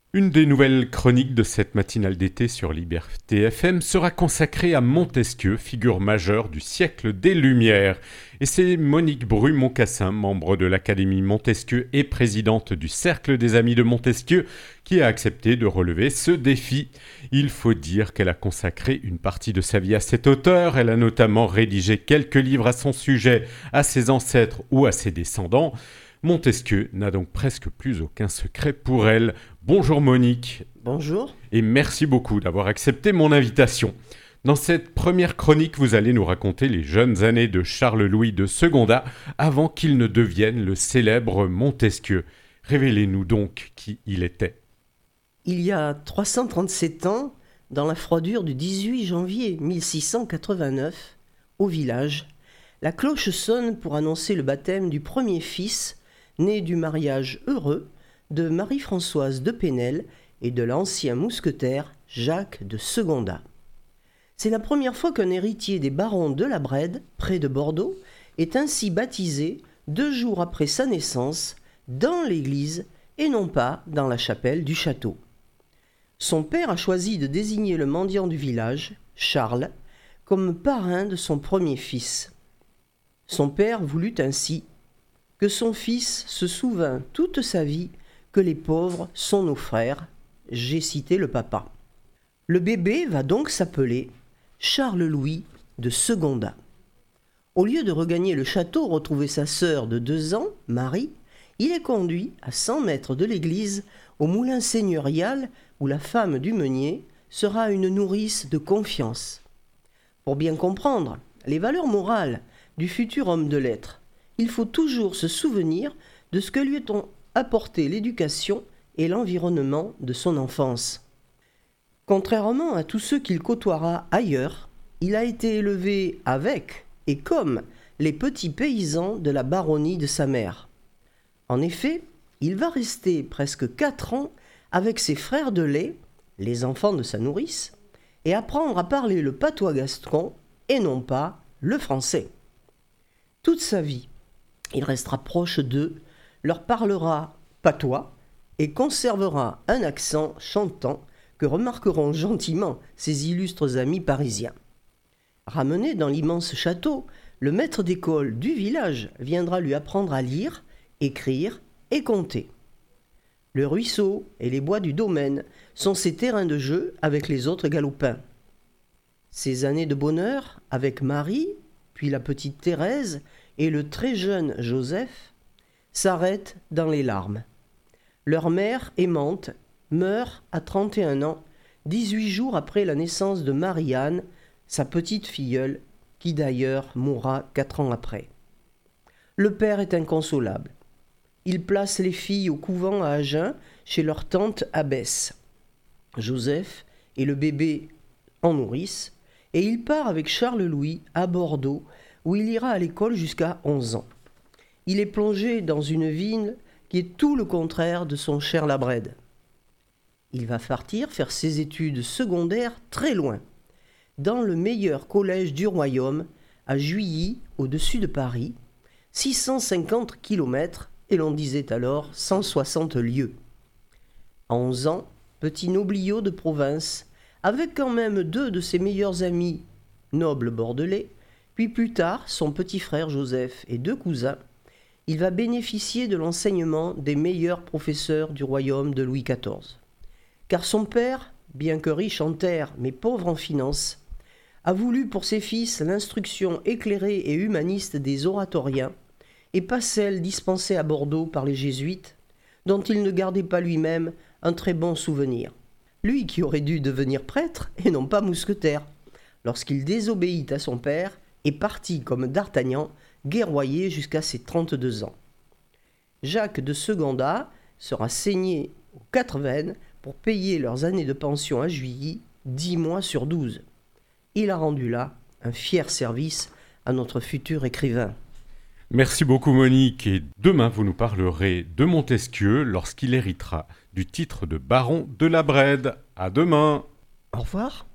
Une des nouvelles chroniques de cette matinale d'été sur Liberté FM sera consacrée à Montesquieu, figure majeure du siècle des Lumières. Et c'est Monique Bru-Moncassin, membre de l'Académie Montesquieu et présidente du Cercle des Amis de Montesquieu, qui a accepté de relever ce défi. Il faut dire qu'elle a consacré une partie de sa vie à cet auteur. Elle a notamment rédigé quelques livres à son sujet, à ses ancêtres ou à ses descendants. Montesquieu n'a donc presque plus aucun secret pour elle. Bonjour Monique. Bonjour. Et merci beaucoup d'avoir accepté mon invitation. Dans cette première chronique, vous allez nous raconter les jeunes années de Charles-Louis de Secondat avant qu'il ne devienne le célèbre Montesquieu. Révélez-nous donc qui il était. Il y a 337 ans, dans la froidure du 18 janvier 1689, au village, la cloche sonne pour annoncer le baptême du premier fils, né du mariage heureux de Marie-Françoise de Penel et de l'ancien mousquetaire Jacques de Secondat. C'est la première fois qu'un héritier des barons de la Brède, près de Bordeaux, est ainsi baptisé 2 jours après sa naissance dans l'église et non pas dans la chapelle du château. Son père a choisi de désigner le mendiant du village, Charles, comme parrain de son premier fils. Son père voulut ainsi que son fils se souvînt toute sa vie que les pauvres sont nos frères. J'ai cité le papa. Le bébé va donc s'appeler Charles-Louis de Secondat. Au lieu de regagner le château retrouver sa sœur de 2 ans, Marie, il est conduit à 100 mètres de l'église au moulin seigneurial où la femme du meunier sera une nourrice de confiance. Pour bien comprendre les valeurs morales du futur homme de lettres, il faut toujours se souvenir de ce que lui ont apporté l'éducation et l'environnement de son enfance. Contrairement à tous ceux qu'il côtoiera ailleurs, il a été élevé avec et comme les petits paysans de la baronnie de sa mère. En effet, il va rester presque 4 ans avec ses frères de lait, les enfants de sa nourrice, et apprendre à parler le patois gascon et non pas le français. Toute sa vie, il restera proche d'eux, leur parlera patois et conservera un accent chantant que remarqueront gentiment ses illustres amis parisiens. Ramené dans l'immense château, le maître d'école du village viendra lui apprendre à lire, écrire et compter. Le ruisseau et les bois du domaine sont ses terrains de jeu avec les autres galopins. Ses années de bonheur avec Marie, puis la petite Thérèse et le très jeune Joseph s'arrêtent dans les larmes. Leur mère aimante meurt à 31 ans, 18 jours après la naissance de Marie-Anne, sa petite filleule, qui d'ailleurs mourra 4 ans après. Le père est inconsolable. Il place les filles au couvent à Agen, chez leur tante abbesse. Joseph et le bébé en nourrice, et il part avec Charles-Louis à Bordeaux, où il ira à l'école jusqu'à 11 ans. Il est plongé dans une ville qui est tout le contraire de son cher La Brède. Il va partir faire ses études secondaires très loin, dans le meilleur collège du royaume, à Juilly, au-dessus de Paris, 650 kilomètres, et l'on disait alors 160 lieues. À 11 ans, petit nobliau de province, avec quand même 2 de ses meilleurs amis, nobles bordelais, puis plus tard son petit frère Joseph et 2 cousins, il va bénéficier de l'enseignement des meilleurs professeurs du royaume de Louis XIV. Car son père, bien que riche en terres mais pauvre en finances, a voulu pour ses fils l'instruction éclairée et humaniste des oratoriens, et pas celle dispensée à Bordeaux par les jésuites, dont il ne gardait pas lui-même un très bon souvenir. Lui qui aurait dû devenir prêtre et non pas mousquetaire, lorsqu'il désobéit à son père et partit comme d'Artagnan guerroyer jusqu'à ses 32 ans. Jacques de Secondat sera saigné aux 4 veines pour payer leurs années de pension à Juilly, 10 mois sur 12. Il a rendu là un fier service à notre futur écrivain. Merci beaucoup Monique, et demain vous nous parlerez de Montesquieu lorsqu'il héritera du titre de baron de la Brède. À demain. Au revoir.